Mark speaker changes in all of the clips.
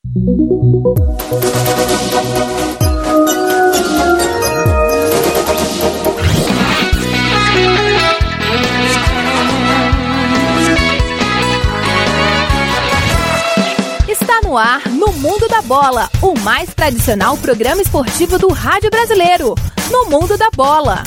Speaker 1: Está no ar, no Mundo da Bola, o mais tradicional programa esportivo do rádio brasileiro. No Mundo da Bola.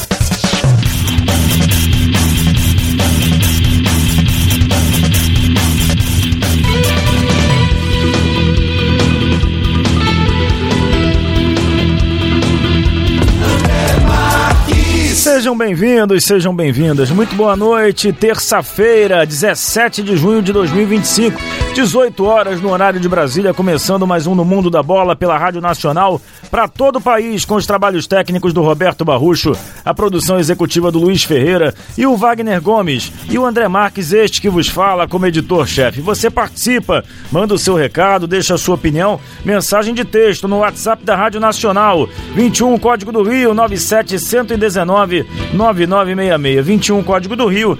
Speaker 2: Sejam bem-vindos, sejam bem-vindas. Muito boa noite, terça-feira, 17 de junho de 2025, 18 horas no horário de Brasília, começando mais um No Mundo da Bola pela Rádio Nacional para todo o país, com os trabalhos técnicos do Roberto Barrucho, a produção executiva do Luiz Ferreira e o Wagner Gomes e o André Marques, este que vos fala como editor-chefe. Você participa, manda o seu recado, deixa a sua opinião, mensagem de texto no WhatsApp da Rádio Nacional, 21 Código do Rio, 97119 9966, 21 Código do Rio,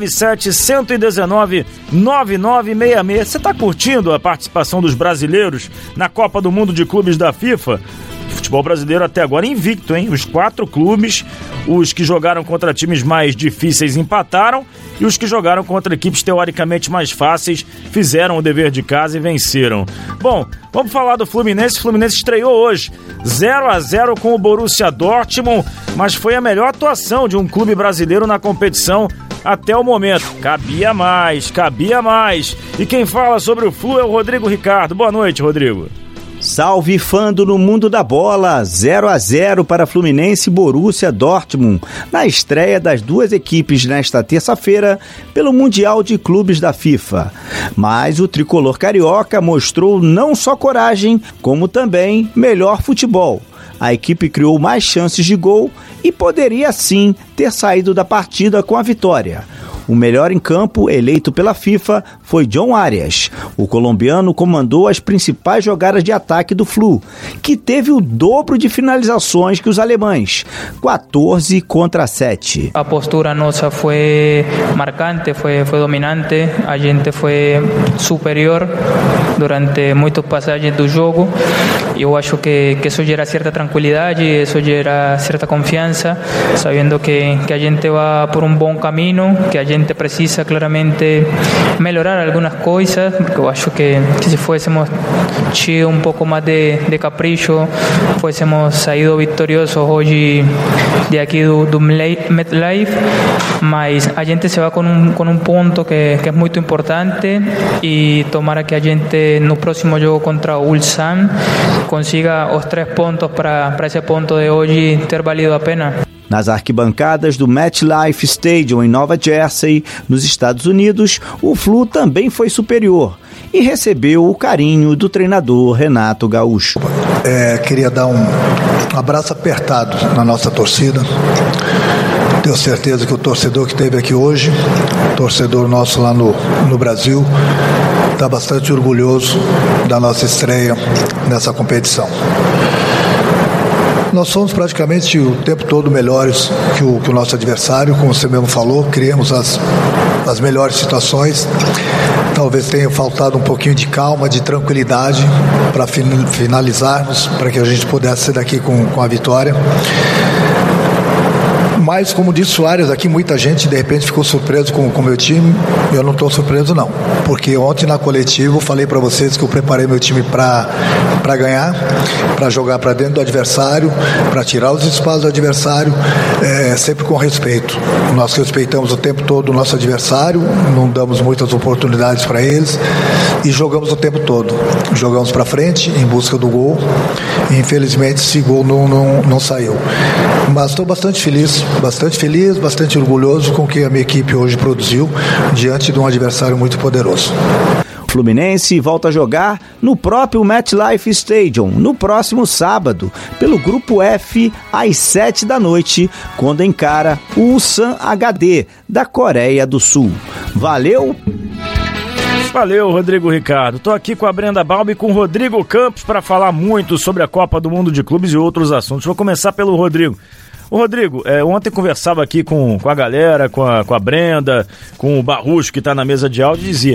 Speaker 2: 97119 9966. Você está curtindo a participação dos brasileiros na Copa do Mundo de Clubes da FIFA? Futebol brasileiro até agora invicto, hein? Os 4 clubes, os que jogaram contra times mais difíceis empataram e os que jogaram contra equipes teoricamente mais fáceis fizeram o dever de casa e venceram. Bom, vamos falar do Fluminense. O Fluminense estreou hoje 0-0 com o Borussia Dortmund, mas foi a melhor atuação de um clube brasileiro na competição até o momento. Cabia mais. E quem fala sobre o Flu é o Rodrigo Ricardo. Boa noite, Rodrigo.
Speaker 3: Salve, fã do No Mundo da Bola, 0-0 para Fluminense e Borussia Dortmund, na estreia das duas equipes nesta terça-feira pelo Mundial de Clubes da FIFA. Mas o tricolor carioca mostrou não só coragem, como também melhor futebol. A equipe criou mais chances de gol e poderia sim ter saído da partida com a vitória. O melhor em campo, eleito pela FIFA, foi John Arias. O colombiano comandou as principais jogadas de ataque do Flu, que teve o dobro de finalizações que os alemães, 14 contra 7.
Speaker 4: A postura nossa foi marcante, foi dominante, a gente foi superior durante muitas passagens do jogo. Eu acho que isso gera certa tranquilidade, isso gera certa confiança, sabendo que a gente vai por um bom caminho, que a gente precisa claramente melhorar algumas coisas, porque eu acho que se fôssemos tido um pouco mais de capricho, fôssemos saído vitoriosos hoje de aqui do MetLife, mas a gente se vai com um ponto que é muito importante e tomara que a gente no próximo jogo contra o Ulsan consiga os 3 pontos para esse ponto de hoje ter valido a pena.
Speaker 3: Nas arquibancadas do MetLife Stadium em Nova Jersey, nos Estados Unidos, o Flu também foi superior e recebeu o carinho do treinador Renato Gaúcho.
Speaker 5: Queria dar um abraço apertado na nossa torcida. Tenho certeza que o torcedor que esteve aqui hoje, torcedor nosso lá no Brasil, está bastante orgulhoso da nossa estreia nessa competição. Nós somos praticamente o tempo todo melhores que o nosso adversário, como você mesmo falou, criamos as melhores situações. Talvez tenha faltado um pouquinho de calma, de tranquilidade para finalizarmos, para que a gente pudesse sair daqui com a vitória. Mas, como disse o Arias aqui, muita gente de repente ficou surpreso com o meu time. Eu não estou surpreso não, porque ontem na coletiva eu falei para vocês que eu preparei meu time para ganhar, para jogar para dentro do adversário, para tirar os espaços do adversário, sempre com respeito. Nós respeitamos o tempo todo o nosso adversário, não damos muitas oportunidades para eles e jogamos o tempo todo. Jogamos para frente em busca do gol e infelizmente esse gol não saiu. Mas estou bastante feliz, bastante orgulhoso com o que a minha equipe hoje produziu diante de um adversário muito poderoso.
Speaker 3: O Fluminense volta a jogar no próprio MetLife Stadium no próximo sábado, pelo Grupo F, às 7 da noite, quando encara o Ulsan HD, da Coreia do Sul. Valeu!
Speaker 2: Valeu, Rodrigo Ricardo. Tô aqui com a Brenda Balbi e com o Rodrigo Campos para falar muito sobre a Copa do Mundo de Clubes e outros assuntos. Vou começar pelo Rodrigo. Ô Rodrigo, ontem conversava aqui com a galera, com a Brenda, com o Barrucho que está na mesa de áudio e dizia,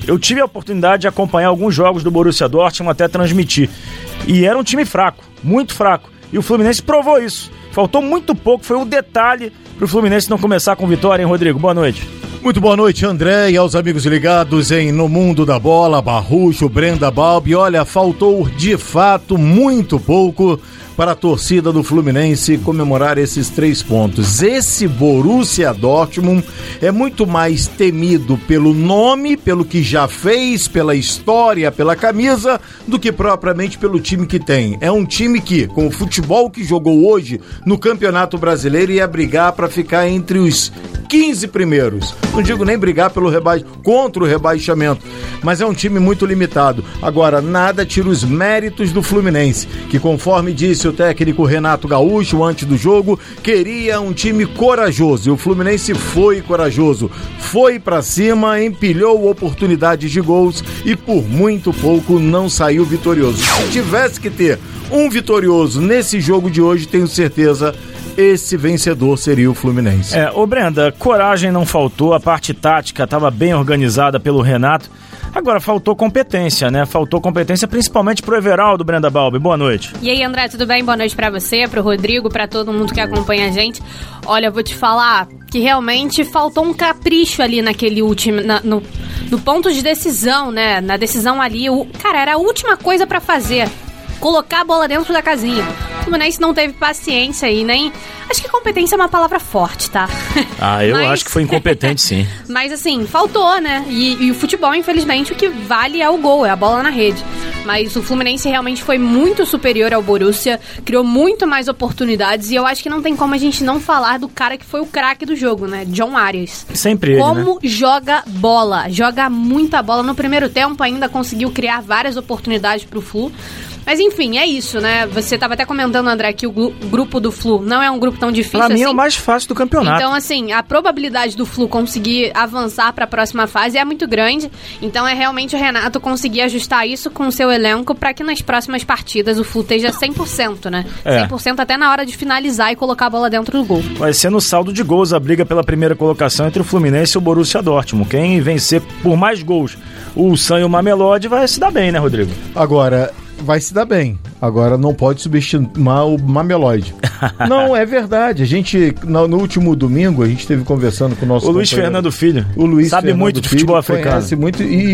Speaker 2: Eu tive a oportunidade de acompanhar alguns jogos do Borussia Dortmund, até transmitir. E era um time fraco, muito fraco. E o Fluminense provou isso. Faltou muito pouco, foi um detalhe pro Fluminense não começar com vitória, hein, Rodrigo? Boa noite.
Speaker 6: Muito boa noite, André, e aos amigos ligados em No Mundo da Bola, Barrucho, Brenda Balbi. Olha, faltou de fato muito pouco para a torcida do Fluminense comemorar esses 3 pontos. Esse Borussia Dortmund é muito mais temido pelo nome, pelo que já fez, pela história, pela camisa, do que propriamente pelo time que tem. É um time que, com o futebol que jogou hoje no Campeonato Brasileiro, ia brigar para ficar entre os 15 primeiros. Não digo nem brigar contra o rebaixamento, mas é um time muito limitado. Agora, nada tira os méritos do Fluminense, que, conforme disse o técnico Renato Gaúcho antes do jogo, queria um time corajoso, e o Fluminense foi corajoso, foi pra cima, empilhou oportunidades de gols e por muito pouco não saiu vitorioso. Se tivesse que ter um vitorioso nesse jogo de hoje, tenho certeza esse vencedor seria o Fluminense.
Speaker 2: Ô Brenda, coragem não faltou, a parte tática estava bem organizada pelo Renato. Agora, faltou competência, né? Faltou competência principalmente pro Everaldo, Brenda Balbi. Boa noite.
Speaker 7: E aí, André, tudo bem? Boa noite pra você, pro Rodrigo, pra todo mundo que acompanha a gente. Olha, eu vou te falar que realmente faltou um capricho ali naquele último... No ponto de decisão, né? Na decisão ali, cara, era a última coisa pra fazer. Colocar a bola dentro da casinha. O Fluminense não teve paciência aí, nem... Acho que competência é uma palavra forte, tá?
Speaker 2: Eu acho que foi incompetente, sim.
Speaker 7: Mas assim, faltou, né? E o futebol, infelizmente, o que vale é o gol, é a bola na rede. Mas o Fluminense realmente foi muito superior ao Borussia, criou muito mais oportunidades, e eu acho que não tem como a gente não falar do cara que foi o craque do jogo, né? John Arias.
Speaker 2: Sempre ele,
Speaker 7: Como joga bola, joga muita bola. No primeiro tempo ainda conseguiu criar várias oportunidades pro Flu. Mas enfim, é isso, né? Você estava até comentando, André, que o grupo do Flu não é um grupo tão difícil assim.
Speaker 2: Pra mim é o mais fácil do campeonato.
Speaker 7: Então, assim, a probabilidade do Flu conseguir avançar para a próxima fase é muito grande. Então é realmente o Renato conseguir ajustar isso com o seu elenco para que nas próximas partidas o Flu esteja 100%, né? 100% até na hora de finalizar e colocar a bola dentro do gol.
Speaker 2: Vai ser no saldo de gols a briga pela primeira colocação entre o Fluminense e o Borussia Dortmund. Quem vencer por mais gols, o Ulsan e o Mamelodi, vai se dar bem, né, Rodrigo?
Speaker 6: Agora... vai se dar bem. Agora não pode subestimar o Mamelodi. Não, é verdade. A gente, no último domingo, a gente esteve conversando com o nosso
Speaker 2: Luiz Fernando Filho.
Speaker 6: O Luiz
Speaker 2: sabe
Speaker 6: Fernando
Speaker 2: muito de
Speaker 6: Filho,
Speaker 2: futebol africano.
Speaker 6: Conhece muito e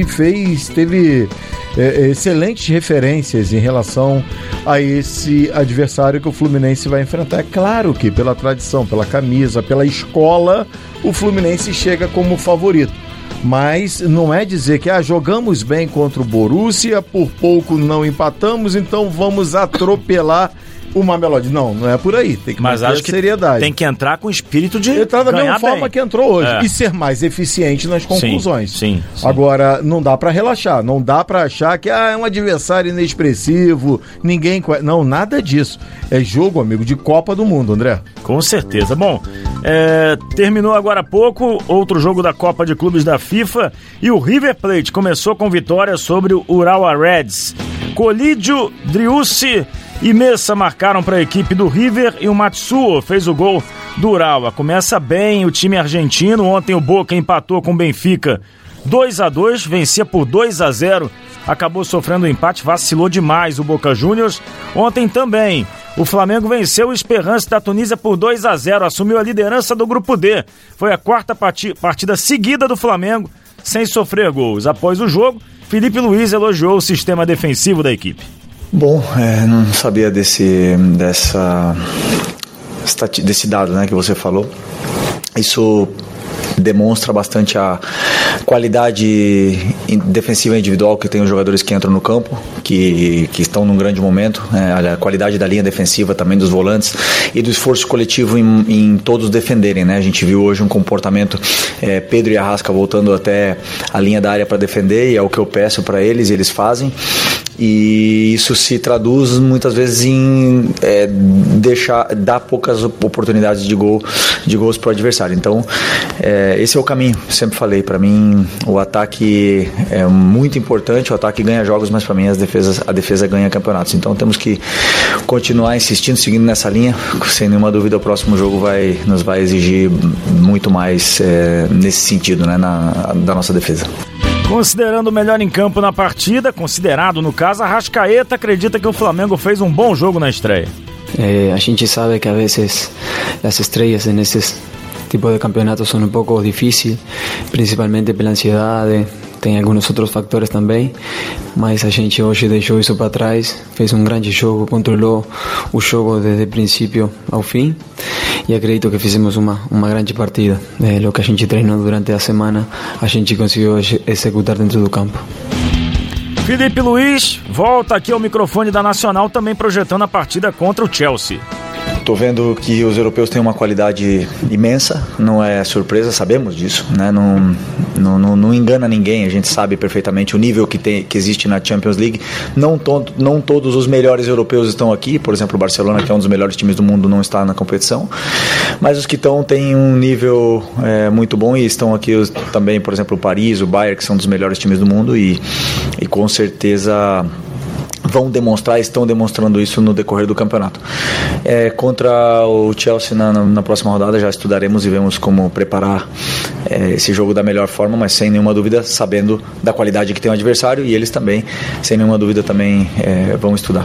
Speaker 6: teve excelentes referências em relação a esse adversário que o Fluminense vai enfrentar. É claro que pela tradição, pela camisa, pela escola, o Fluminense chega como favorito. Mas não é dizer que jogamos bem contra o Borussia, por pouco não empatamos, então vamos atropelar o Mamelodi. Não é por aí. Tem que
Speaker 2: manter
Speaker 6: a seriedade.
Speaker 2: Tem que entrar com o espírito de
Speaker 6: entrar da mesma forma
Speaker 2: bem.
Speaker 6: Que entrou hoje e ser mais eficiente nas conclusões.
Speaker 2: Sim.
Speaker 6: Agora, não dá pra relaxar, não dá pra achar que é um adversário inexpressivo, ninguém... Não, nada disso. É jogo, amigo, de Copa do Mundo, André.
Speaker 2: Com certeza. Bom, terminou agora há pouco outro jogo da Copa de Clubes da FIFA e o River Plate começou com vitória sobre o Urawa Reds. Colídio, Driussi e Messa marcaram para a equipe do River e o Matsuo fez o gol do Urawa. Começa bem o time argentino. Ontem o Boca empatou com o Benfica 2-2, vencia por 2-0, acabou sofrendo um empate, vacilou demais o Boca Juniors. Ontem também o Flamengo venceu o Esperance da Tunísia por 2-0, assumiu a liderança do grupo D. Foi a quarta partida seguida do Flamengo sem sofrer gols. Após o jogo, Felipe Luiz elogiou o sistema defensivo da equipe.
Speaker 8: Bom, não sabia desse dado, né, que você falou. Isso demonstra bastante a qualidade defensiva individual que tem os jogadores que entram no campo, que estão num grande momento, a qualidade da linha defensiva também dos volantes e do esforço coletivo em todos defenderem, né? A gente viu hoje um comportamento, Pedro e Arrasca voltando até a linha da área para defender, e é o que eu peço para eles, e eles fazem. E isso se traduz muitas vezes em dar poucas oportunidades de gols para o adversário. Então esse é o caminho, sempre falei, para mim o ataque é muito importante, o ataque ganha jogos, mas para mim a defesa ganha campeonatos. Então temos que continuar insistindo, seguindo nessa linha. Sem nenhuma dúvida o próximo jogo nos vai exigir muito mais nesse sentido, né, da nossa defesa.
Speaker 2: Considerando o melhor em campo na partida, considerado no caso, Arrascaeta acredita que o Flamengo fez um bom jogo na estreia.
Speaker 9: A gente sabe que a vezes as estrelas nesses tipos de campeonatos são um pouco difíceis, principalmente pela ansiedade, tem alguns outros fatores também, mas a gente hoje deixou isso para trás, fez um grande jogo, controlou o jogo desde o princípio ao fim e acredito que fizemos uma grande partida. O que a gente treinou durante a semana, a gente conseguiu executar dentro do campo.
Speaker 2: Felipe Luiz volta aqui ao microfone da Nacional, também projetando a partida contra o Chelsea.
Speaker 8: Estou vendo que os europeus têm uma qualidade imensa, não é surpresa, sabemos disso, né? Não engana ninguém, a gente sabe perfeitamente o nível que existe na Champions League. Não todos os melhores europeus estão aqui, por exemplo o Barcelona, que é um dos melhores times do mundo, não está na competição, mas os que estão têm um nível muito bom e estão aqui também, por exemplo o Paris, o Bayern, que são dos melhores times do mundo e com certeza estão demonstrando isso no decorrer do campeonato. Contra o Chelsea na próxima rodada já estudaremos e vemos como preparar esse jogo da melhor forma, mas sem nenhuma dúvida sabendo da qualidade que tem o adversário, e eles também, sem nenhuma dúvida, também vão estudar.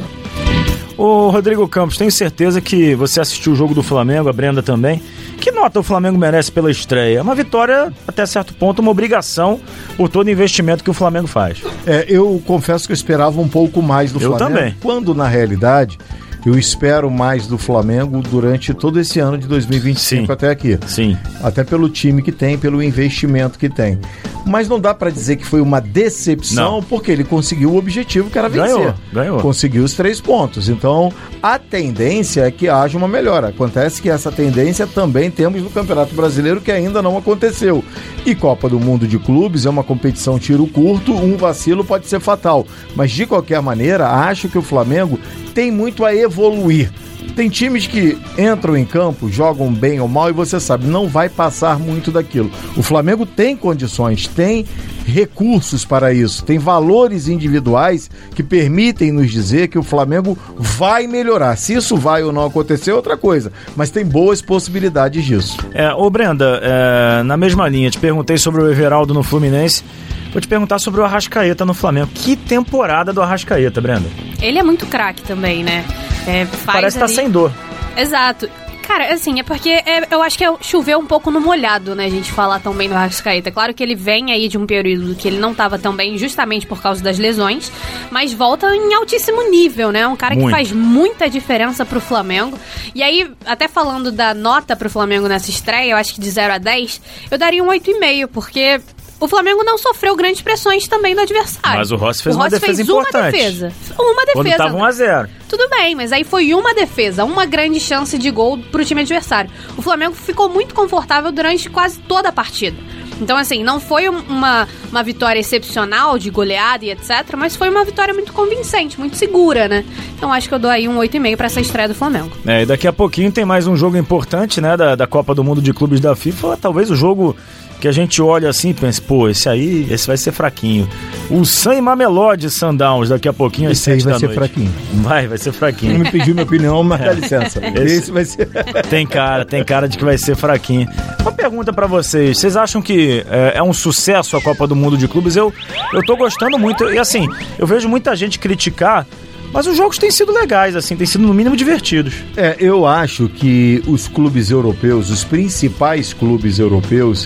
Speaker 2: Ô Rodrigo Campos, tenho certeza que você assistiu o jogo do Flamengo, a Brenda também. Que nota o Flamengo merece pela estreia? É uma vitória, até certo ponto, uma obrigação por todo o investimento que o Flamengo faz.
Speaker 6: Eu confesso que eu esperava um pouco mais do Flamengo. Eu também. Quando, na realidade, eu espero mais do Flamengo durante todo esse ano de 2025 até aqui. Sim. Até pelo time que tem, pelo investimento que tem. Mas não dá para dizer que foi uma decepção, porque ele conseguiu o objetivo que era vencer. Ganhou. Conseguiu os 3 pontos. Então, a tendência é que haja uma melhora. Acontece que essa tendência também temos no Campeonato Brasileiro, que ainda não aconteceu. E Copa do Mundo de Clubes é uma competição tiro curto, um vacilo pode ser fatal. Mas, de qualquer maneira, acho que o Flamengo tem muito a evoluir. Tem times que entram em campo, jogam bem ou mal e você sabe, não vai passar muito daquilo. O Flamengo tem condições, tem recursos para isso, tem valores individuais que permitem nos dizer que o Flamengo vai melhorar. Se isso vai ou não acontecer é outra coisa, mas tem boas possibilidades disso.
Speaker 2: Ô Brenda, na mesma linha, te perguntei sobre o Everaldo no Fluminense. Vou te perguntar sobre o Arrascaeta no Flamengo. Que temporada do Arrascaeta, Brenda?
Speaker 7: Ele é muito craque também, né?
Speaker 2: Parece que tá sem dor.
Speaker 7: Exato. Cara, assim, é porque eu acho que choveu um pouco no molhado, né, a gente falar tão bem do Arrascaeta. Claro que ele vem aí de um período que ele não tava tão bem justamente por causa das lesões, mas volta em altíssimo nível, né? Um cara que faz muita diferença pro Flamengo. E aí, até falando da nota pro Flamengo nessa estreia, eu acho que de 0 a 10, eu daria um 8,5, porque o Flamengo não sofreu grandes pressões também do adversário.
Speaker 2: Mas o Rossi fez uma defesa importante.
Speaker 7: Uma defesa.
Speaker 2: Quando tava 1-0.
Speaker 7: Tudo bem, mas aí foi uma defesa, uma grande chance de gol pro time adversário. O Flamengo ficou muito confortável durante quase toda a partida. Então, assim, não foi uma vitória excepcional de goleada e etc, mas foi uma vitória muito convincente, muito segura, né? Então, acho que eu dou aí um 8,5 pra essa estreia do Flamengo.
Speaker 2: E daqui a pouquinho tem mais um jogo importante, né, da Copa do Mundo de Clubes da FIFA. Talvez o jogo que a gente olha assim e pensa, esse vai ser fraquinho. O Sam Mamelodi Sundowns, daqui a pouquinho às 7 da noite. Esse vai ser fraquinho. Vai ser fraquinho.
Speaker 6: Não me pediu minha opinião, mas dá licença. Esse vai ser...
Speaker 2: Tem cara de que vai ser fraquinho. Uma pergunta pra vocês acham que é um sucesso a Copa do Mundo de Clubes? Eu tô gostando muito, e assim, eu vejo muita gente criticar, mas os jogos têm sido legais, assim, têm sido no mínimo divertidos.
Speaker 6: Eu acho que os clubes europeus, os principais clubes europeus,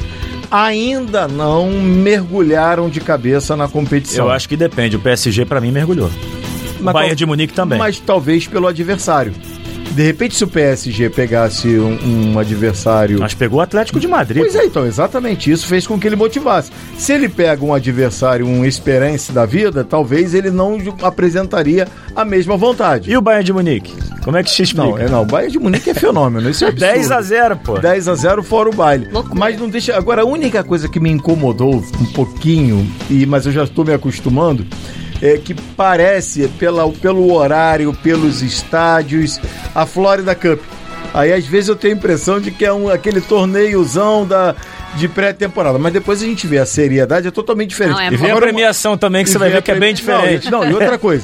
Speaker 6: ainda não mergulharam de cabeça na competição.
Speaker 2: Eu acho que depende, o PSG pra mim mergulhou. O Bayern de Munique também.
Speaker 6: Mas talvez pelo adversário. De repente, se o PSG pegasse um adversário...
Speaker 2: Mas pegou o Atlético de Madrid.
Speaker 6: Pois então, exatamente. Isso fez com que ele motivasse. Se ele pega um adversário, um Esperance da vida, talvez ele não apresentaria a mesma vontade.
Speaker 2: E o Bayern de Munique? Como é que se explica?
Speaker 6: Não, o Bayern de Munique é fenômeno. Isso é absurdo.
Speaker 2: 10-0, pô.
Speaker 6: 10-0 fora o baile.
Speaker 7: Loucura.
Speaker 6: Mas não deixa... Agora, a única coisa que me incomodou um pouquinho, mas eu já estou me acostumando, que parece, pelo horário, pelos estádios, a Florida Cup. Aí às vezes eu tenho a impressão de que é aquele torneiozão de pré-temporada, mas depois a gente vê a seriedade, é totalmente diferente.
Speaker 2: E vem a premiação também, que você vai ver que é bem diferente.
Speaker 6: E outra coisa,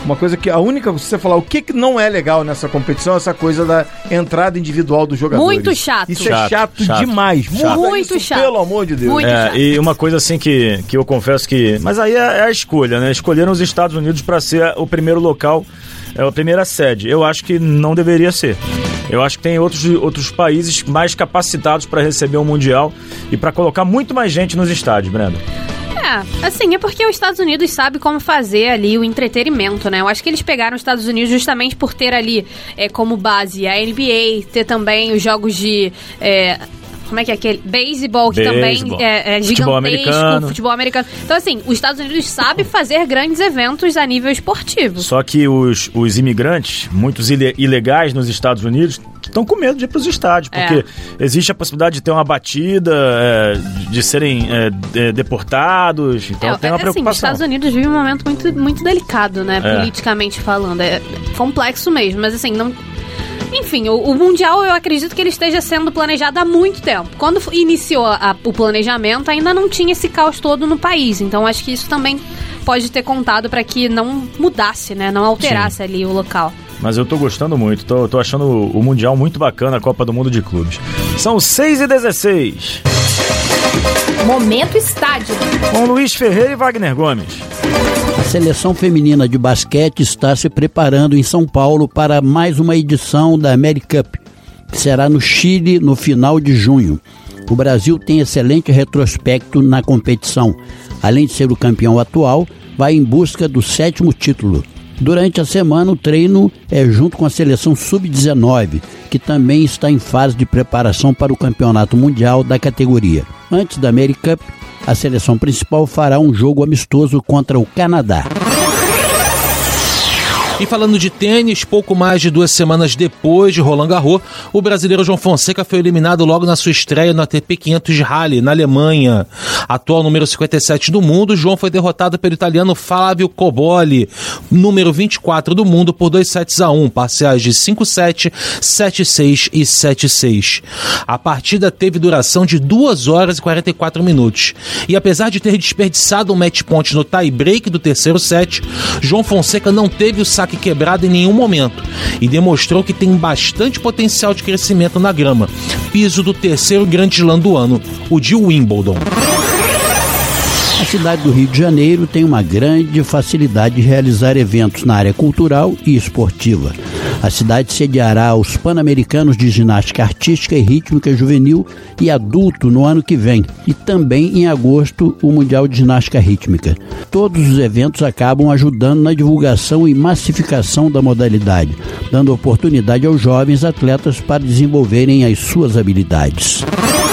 Speaker 6: Uma coisa que a única, você falar o que não é legal nessa competição, essa coisa da entrada individual dos jogadores.
Speaker 7: Muito chato.
Speaker 6: Isso é chato demais.
Speaker 7: Muito chato.
Speaker 6: Pelo amor de Deus.
Speaker 7: Muito chato.
Speaker 2: E uma coisa assim que eu confesso que... Mas aí é a escolha, né? Escolheram os Estados Unidos para ser o primeiro local, a primeira sede. Eu acho que não deveria ser. Eu acho que tem outros países mais capacitados para receber o Mundial e para colocar muito mais gente nos estádios, Brenda.
Speaker 7: É porque os Estados Unidos sabe como fazer ali o entretenimento, né? Eu acho que eles pegaram os Estados Unidos justamente por ter ali como base a NBA, ter também os jogos de... como é que é aquele? Beisebol, que também é gigantesco, futebol americano. Então, assim, os Estados Unidos sabem fazer grandes eventos a nível esportivo.
Speaker 2: Só que os imigrantes, muitos ilegais nos Estados Unidos, estão com medo de ir para os estádios, porque existe a possibilidade de ter uma batida, de serem deportados, então tem uma preocupação.
Speaker 7: Os Estados Unidos vivem um momento muito, muito delicado, né, politicamente falando. É complexo mesmo, mas assim, não... Enfim, o Mundial eu acredito que ele esteja sendo planejado há muito tempo. Quando iniciou o planejamento, ainda não tinha esse caos todo no país. Então acho que isso também pode ter contado para que não mudasse, né? Não alterasse ali o local.
Speaker 2: Mas eu tô gostando muito, tô achando o Mundial muito bacana, a Copa do Mundo de Clubes. São 6h16.
Speaker 1: Momento Estádio.
Speaker 2: Com Luiz Ferreira e Wagner Gomes.
Speaker 10: A seleção feminina de basquete está se preparando em São Paulo para mais uma edição da AmeriCup, que será no Chile no final de junho. O Brasil tem excelente retrospecto na competição. Além de ser o campeão atual, vai em busca do 7º título. Durante a semana, o treino é junto com a seleção Sub-19, que também está em fase de preparação para o Campeonato Mundial da categoria. Antes da AmeriCup, a seleção principal fará um jogo amistoso contra o Canadá.
Speaker 11: E falando de tênis, pouco mais de 2 semanas depois de Roland Garros, o brasileiro João Fonseca foi eliminado logo na sua estreia no ATP 500 Halle, na Alemanha. Atual número 57 do mundo, João foi derrotado pelo italiano Flavio Cobolli, número 24 do mundo, por 2-1, parciais de 5-7, 7-6 e 7-6. A partida teve duração de 2 horas e 44 minutos. E apesar de ter desperdiçado um match point no tie-break do terceiro set, João Fonseca não teve o saque quebrado em nenhum momento e demonstrou que tem bastante potencial de crescimento na grama, piso do terceiro grande slam do ano, o de Wimbledon.
Speaker 10: A cidade do Rio de Janeiro tem uma grande facilidade de realizar eventos na área cultural e esportiva. A cidade sediará os Pan-Americanos de Ginástica Artística e Rítmica Juvenil e Adulto no ano que vem e também em agosto o Mundial de Ginástica Rítmica. Todos os eventos acabam ajudando na divulgação e massificação da modalidade, dando oportunidade aos jovens atletas para desenvolverem as suas habilidades.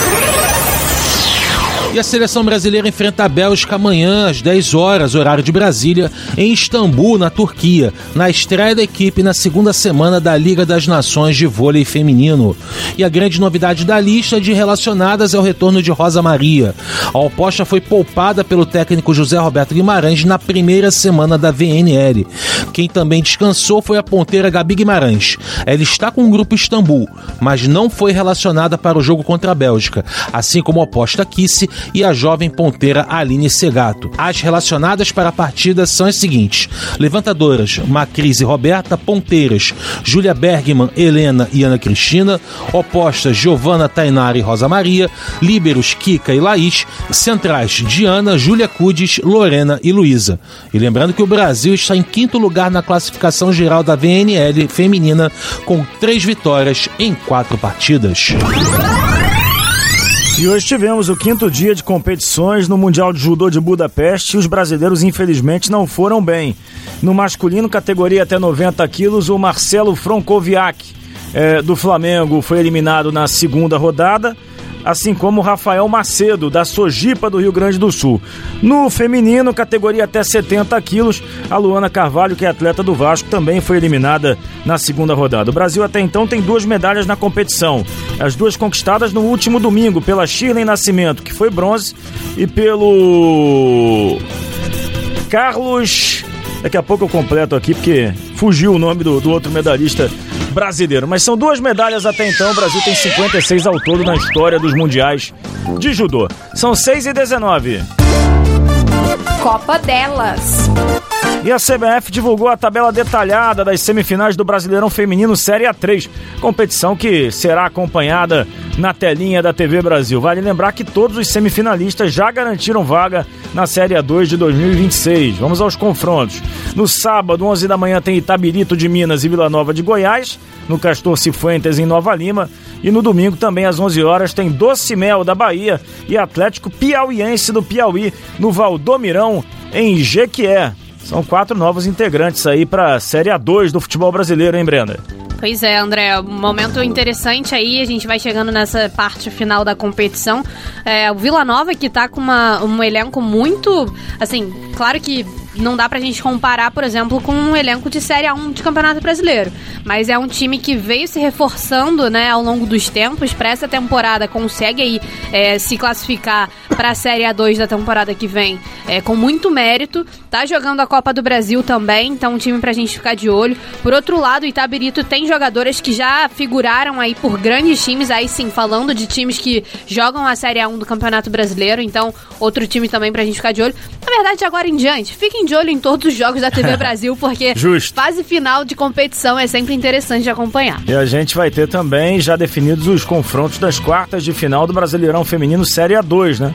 Speaker 11: E a seleção brasileira enfrenta a Bélgica amanhã, às 10 horas, horário de Brasília, em Istambul, na Turquia, na estreia da equipe na segunda semana da Liga das Nações de Vôlei Feminino. E a grande novidade da lista de relacionadas é o retorno de Rosa Maria. A oposta foi poupada pelo técnico José Roberto Guimarães na primeira semana da VNL. Quem também descansou foi a ponteira Gabi Guimarães. Ela está com o grupo Istambul, mas não foi relacionada para o jogo contra a Bélgica, assim como a oposta Kissi e a jovem ponteira Aline Segato. As relacionadas para a partida são as seguintes: levantadoras Macris e Roberta, ponteiras Júlia Bergman, Helena e Ana Cristina, opostas Giovana, Tainara e Rosa Maria, líberos Kika e Laís, centrais Diana, Júlia Cudes, Lorena e Luísa. E lembrando que o Brasil está em 5º lugar na classificação geral da VNL feminina, com 3 vitórias em 4 partidas.
Speaker 2: E hoje tivemos o 5º dia de competições no Mundial de Judô de Budapeste e os brasileiros infelizmente não foram bem. No masculino, categoria até 90 quilos, o Marcelo Frankowiak do Flamengo foi eliminado na segunda rodada, assim como o Rafael Macedo, da Sojipa, do Rio Grande do Sul. No feminino, categoria até 70 quilos, a Luana Carvalho, que é atleta do Vasco, também foi eliminada na segunda rodada. O Brasil até então tem 2 medalhas na competição. As 2 conquistadas no último domingo, pela Shirley Nascimento, que foi bronze, e pelo Carlos... Daqui a pouco eu completo aqui, porque fugiu o nome do outro medalhista brasileiro. Mas são 2 medalhas até então. O Brasil tem 56 ao todo na história dos mundiais de judô. São 6h19.
Speaker 1: Copa delas.
Speaker 2: E a CBF divulgou a tabela detalhada das semifinais do Brasileirão Feminino Série A3, competição que será acompanhada na telinha da TV Brasil. Vale lembrar que todos os semifinalistas já garantiram vaga na Série A2 de 2026. Vamos aos confrontos. No sábado, 11 da manhã, tem Itabirito de Minas e Vila Nova de Goiás, no Castor Cifuentes, em Nova Lima. E no domingo, também às 11 horas, tem Doce Mel da Bahia e Atlético Piauiense do Piauí, no Valdomirão, em Jequié. São 4 novos integrantes aí para a Série A2 do futebol brasileiro, hein, Brenda?
Speaker 7: Pois é, André, um momento interessante aí, a gente vai chegando nessa parte final da competição. O Vila Nova, que tá com um elenco muito, assim, claro que não dá pra gente comparar, por exemplo, com um elenco de Série A1 de Campeonato Brasileiro, mas é um time que veio se reforçando, né, ao longo dos tempos. Para essa temporada consegue aí se classificar para a Série A2 da temporada que vem com muito mérito, tá jogando a Copa do Brasil também, então um time pra gente ficar de olho. Por outro lado, o Itabirito tem jogadoras que já figuraram aí por grandes times, aí sim, falando de times que jogam a Série A1 do Campeonato Brasileiro, então outro time também pra gente ficar de olho. Na verdade, de agora em diante, fiquem de olho em todos os jogos da TV Brasil, porque fase final de competição é sempre interessante de acompanhar.
Speaker 2: E a gente vai ter também já definidos os confrontos das quartas de final do Brasileirão Feminino Série A2, né?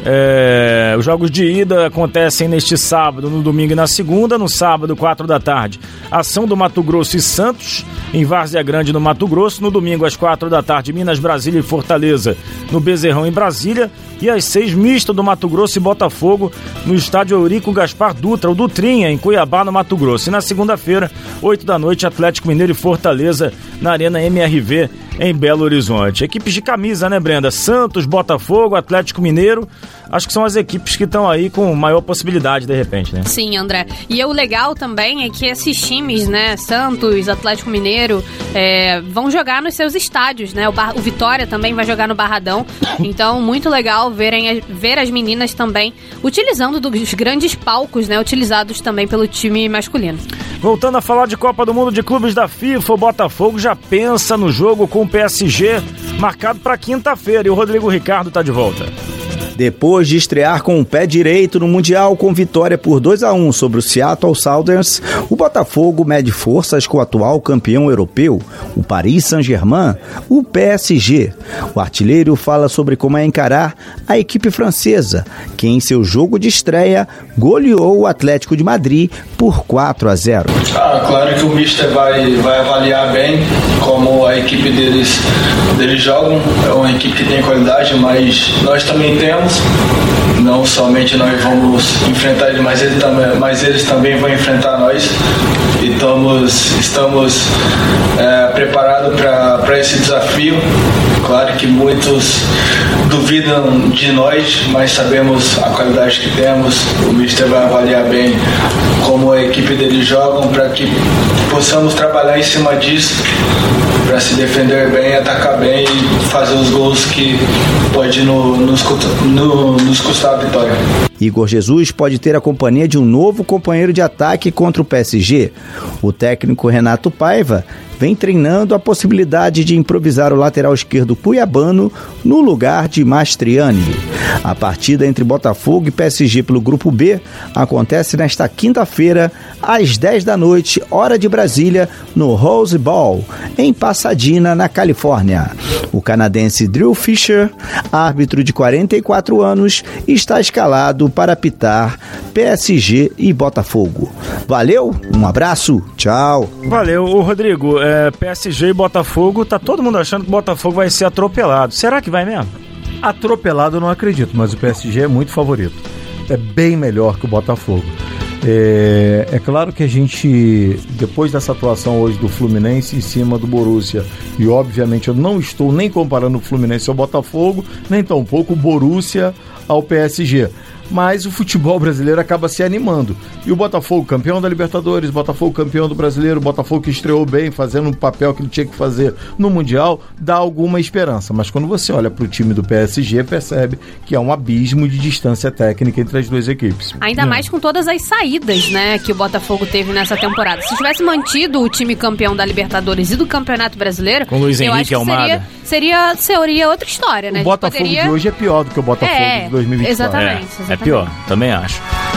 Speaker 2: Os jogos de ida acontecem neste sábado, no domingo e na segunda. No sábado, 4 da tarde, Ação do Mato Grosso e Santos, em Várzea Grande, no Mato Grosso. No domingo, às 4 da tarde, Minas, Brasília e Fortaleza, no Bezerrão, em Brasília. E às 6, misto do Mato Grosso e Botafogo, no estádio Eurico Gaspar Dutra, o Dutrinha, em Cuiabá, no Mato Grosso. E na segunda-feira, 8 da noite, Atlético Mineiro e Fortaleza, na Arena MRV, em Belo Horizonte. Equipes de camisa, né, Brenda? Santos, Botafogo, Atlético Mineiro, acho que são as equipes que estão aí com maior possibilidade, de repente, né?
Speaker 7: Sim, André. E o legal também é que esses times, né, Santos, Atlético Mineiro, vão jogar nos seus estádios, né? O Vitória também vai jogar no Barradão. Então, muito legal ver as meninas também utilizando dos grandes palcos, né, utilizados também pelo time masculino.
Speaker 2: Voltando a falar de Copa do Mundo de Clubes da FIFA, o Botafogo já pensa no jogo com o PSG, marcado para quinta-feira, e o Rodrigo Ricardo está de volta.
Speaker 3: Depois de estrear com o pé direito no Mundial com vitória por 2-1 sobre o Seattle Sounders, o Botafogo mede forças com o atual campeão europeu, o Paris Saint-Germain, o PSG. O artilheiro fala sobre como é encarar a equipe francesa, que em seu jogo de estreia goleou o Atlético de Madrid por 4-0.
Speaker 12: Claro que o Mister vai avaliar bem como a equipe deles jogam. É uma equipe que tem qualidade, mas nós também temos. Não somente nós vamos enfrentar eles, mas eles também vão enfrentar nós. E estamos preparados para esse desafio. Claro que muitos duvidam de nós, mas sabemos a qualidade que temos. O Mister vai avaliar bem como a equipe deles jogam, para que possamos trabalhar em cima disso, para se defender bem, atacar bem e fazer os gols que pode nos custar a vitória.
Speaker 3: Igor Jesus pode ter a companhia de um novo companheiro de ataque contra o PSG. O técnico Renato Paiva vem treinando a possibilidade de improvisar o lateral esquerdo cuiabano no lugar de Mastriani. A partida entre Botafogo e PSG pelo Grupo B acontece nesta quinta-feira, às 10 da noite, hora de Brasília, no Rose Bowl, em Pasadena, na Califórnia. O canadense Drew Fisher, árbitro de 44 anos, está escalado para apitar PSG e Botafogo. Valeu, um abraço, tchau.
Speaker 2: Valeu, Rodrigo. PSG e Botafogo, tá todo mundo achando que o Botafogo vai ser atropelado. Será que vai mesmo?
Speaker 6: Atropelado eu não acredito, mas o PSG é muito favorito. É bem melhor que o Botafogo. É claro que a gente, depois dessa atuação hoje do Fluminense em cima do Borussia, e obviamente eu não estou nem comparando o Fluminense ao Botafogo, nem tampouco o Borussia ao PSG, mas o futebol brasileiro acaba se animando. E o Botafogo, campeão da Libertadores, Botafogo campeão do Brasileiro, Botafogo que estreou bem, fazendo um papel que ele tinha que fazer no Mundial, dá alguma esperança. Mas quando você olha para o time do PSG, percebe que há um abismo de distância técnica entre as duas equipes.
Speaker 7: Ainda mais com todas as saídas, né, que o Botafogo teve nessa temporada. Se tivesse mantido o time campeão da Libertadores e do Campeonato Brasileiro,
Speaker 2: com Luiz Henrique Almada,
Speaker 7: seria outra história, né?
Speaker 6: O Botafogo de hoje é pior do que o Botafogo de 2024.
Speaker 7: Exatamente.
Speaker 2: É pior, também acho.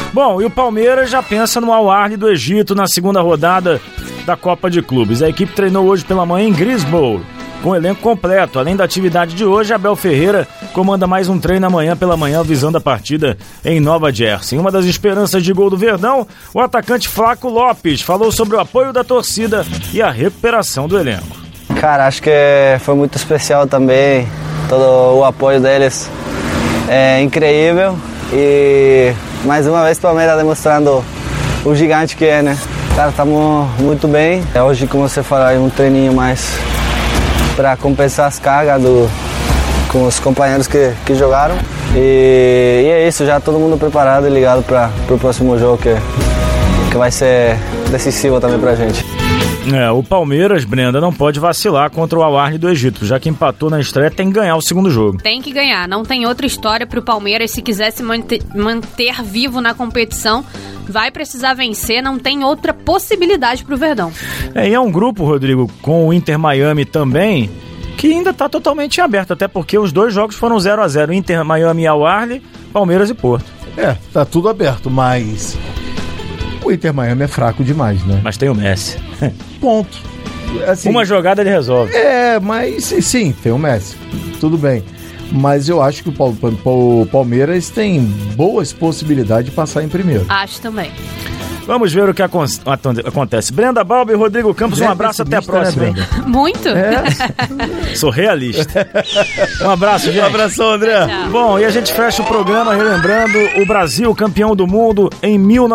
Speaker 2: Bom, e o Palmeiras já pensa no Al-Ahly do Egito na segunda rodada da Copa de Clubes. A equipe treinou hoje pela manhã em Greensboro, com o elenco completo. Além da atividade de hoje, Abel Ferreira comanda mais um treino amanhã pela manhã, visando a partida em Nova Jersey. Uma das esperanças de gol do Verdão, o atacante Flaco Lopes falou sobre o apoio da torcida e a recuperação do elenco.
Speaker 13: Cara, acho que foi muito especial também, todo o apoio deles é incrível e mais uma vez o Palmeiras demonstrando o gigante que é, né? Cara, estamos muito bem. Hoje, como você falou, um treininho mais para compensar as cargas com os companheiros que jogaram. E é isso, já todo mundo preparado e ligado para o próximo jogo que vai ser decisivo também para a gente.
Speaker 2: O Palmeiras, Brenda, não pode vacilar contra o Al-Ahly do Egito. Já que empatou na estreia, tem que ganhar o segundo jogo. Tem que ganhar, não tem outra história pro Palmeiras. Se quiser se manter vivo na competição, vai precisar vencer, não tem outra possibilidade pro Verdão. E é um grupo, Rodrigo, com o Inter Miami também, que ainda tá totalmente aberto, até porque os dois jogos foram 0-0, Inter Miami e Al-Ahly, Palmeiras e Porto.
Speaker 6: Tá tudo aberto, mas o Inter Miami é fraco demais, né?
Speaker 2: Mas tem o Messi.
Speaker 6: Ponto. Assim,
Speaker 2: uma jogada ele resolve.
Speaker 6: Mas sim, tem o Messi. Tudo bem. Mas eu acho que o Palmeiras tem boas possibilidades de passar em primeiro.
Speaker 7: Acho também.
Speaker 2: Vamos ver o que acontece. Brenda Balbi e Rodrigo Campos, um abraço, até a próxima. Né,
Speaker 7: muito?
Speaker 2: Sou realista. Um abraço, gente.
Speaker 6: Um abração, André.
Speaker 7: Tchau.
Speaker 2: Bom, e a gente fecha o programa relembrando o Brasil campeão do mundo em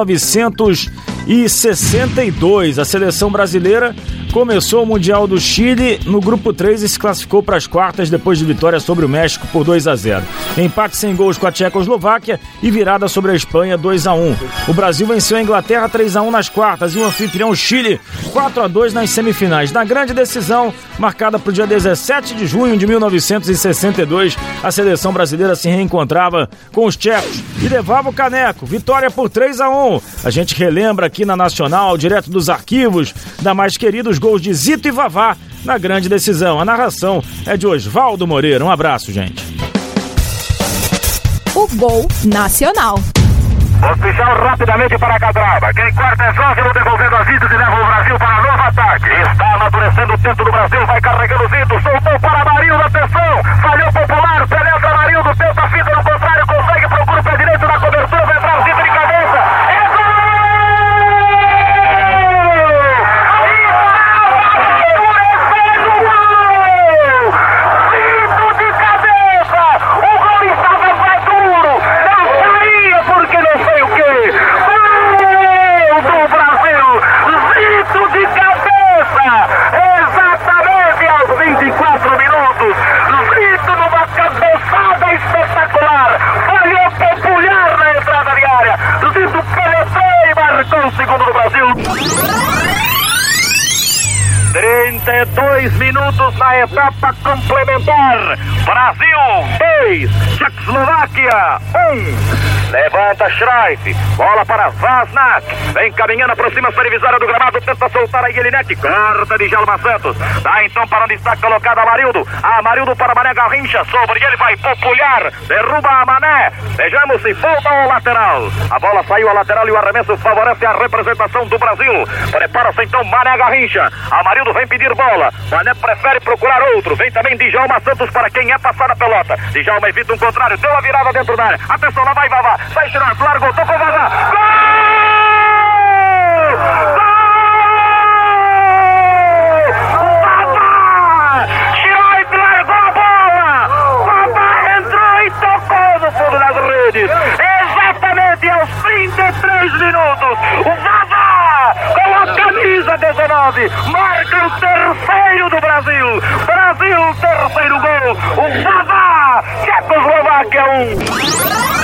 Speaker 2: 1962. A seleção brasileira começou o Mundial do Chile no grupo 3 e se classificou para as quartas depois de vitória sobre o México por 2-0. Empate sem gols com a Tchecoslováquia e virada sobre a Espanha 2-1. O Brasil venceu a Inglaterra 3-1 nas quartas e o anfitrião Chile 4-2 nas semifinais. Na grande decisão, marcada para o dia 17 de junho de 1962, a seleção brasileira se reencontrava com os tchecos e levava o caneco. Vitória por 3-1. A gente relembra aqui na Nacional, direto dos arquivos, da mais querida, os gols de Zito e Vavá na grande decisão. A narração é de Osvaldo Moreira. Um abraço, gente.
Speaker 1: O Gol Nacional.
Speaker 14: Oficial rapidamente para a Cadraba. Quem corta é Zózimo, devolvendo a Zito e leva o Brasil para novo ataque. Está amadurecendo o tempo do Brasil, vai carregando o Zito, soltou para Marinho, atenção, falhou Popular, penetra Marinho do tempo, a fita no contrário, consegue, procura o pé direito na cobertura, vai entrar o Zito de cabeça. É gol! O segundo do Brasil. 32 minutos na etapa complementar. Brasil 2, Tchecoslováquia 1. Levanta Schreif, bola para Vaznak, vem caminhando, aproxima-se da divisória do gramado, tenta soltar a Jelinek, corta de Djalma Santos, dá então para onde está colocado Amarildo para Mané Garrincha, sobre ele vai Popular, derruba a Mané, vejamos se volta ao lateral, a bola saiu ao lateral e o arremesso favorece a representação do Brasil, prepara-se então Mané Garrincha, Amarildo vem pedir bola, Mané prefere procurar outro, vem também Djalma Santos para quem é passar a pelota, Djalma evita um contrário, deu a virada dentro da área, atenção, lá vai Vavá, sai Schreif, largou, tocou Vavá, gol! Vavá! Schreif largou a bola! Vavá entrou e tocou no fundo das redes! Exatamente aos 33 minutos! O Vavá, com a camisa 19, marca o terceiro do Brasil! Brasil, terceiro gol! O Vavá! Tchecoslováquia 1!